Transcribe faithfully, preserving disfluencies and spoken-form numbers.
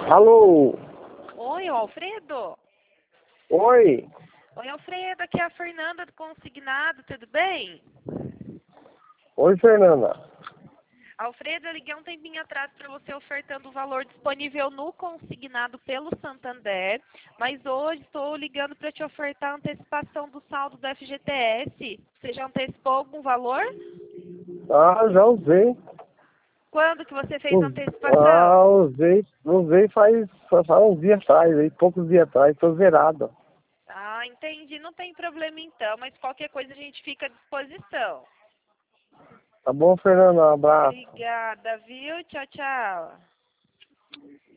Alô? Oi, Alfredo? Oi? Oi, Alfredo, aqui é a Fernanda do Consignado, tudo bem? Oi, Fernanda. Alfredo, eu liguei um tempinho atrás para você ofertando o valor disponível no Consignado pelo Santander, mas hoje estou ligando para te ofertar a antecipação do saldo do F G T S. Você já antecipou algum valor? Ah, já usei. Quando que você fez a Us- Ah, antecipação? usei. Usei faz, faz uns dias atrás, aí, poucos dias atrás. Tô zerado. Ah, entendi, não tem problema então, mas qualquer coisa a gente fica à disposição. Tá bom, Fernanda? Um abraço. Obrigada, viu? Tchau, tchau.